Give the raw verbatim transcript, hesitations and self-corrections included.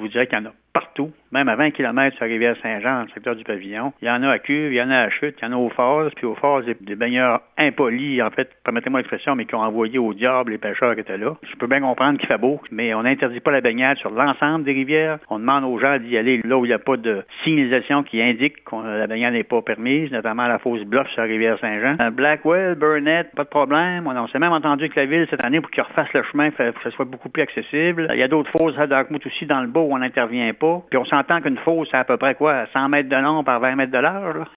vous dirais qu'il y en a partout, même à vingt kilomètres sur la rivière Saint-Jean, dans le secteur du Pavillon. Il y en a à Cuve, il y en a à Chute, il y en a aux Phases, puis aux Phases, des, des baigneurs impolis, en fait, permettez-moi l'expression, mais qui ont envoyé au diable les pêcheurs qui étaient là. Je peux bien comprendre qu'il fait beau, mais on n'interdit pas la baignade sur l'ensemble des rivières. On demande aux gens d'y aller là où il n'y a pas de signalisation qui indique que la baignade n'est pas permise, notamment à la fosse Bluff sur la rivière Saint-Jean. À Blackwell, Burnett, pas de problème. On, on s'est même entendu avec la ville cette année pour qu'ils refassent le chemin, pour que ce soit beaucoup plus accessible. Il y a d'autres fosses à Dartmouth aussi dans le bas où on n'intervient pas. Puis on s'entend qu'une fosse, c'est à peu près quoi, cent mètres de long par vingt mètres de large, là.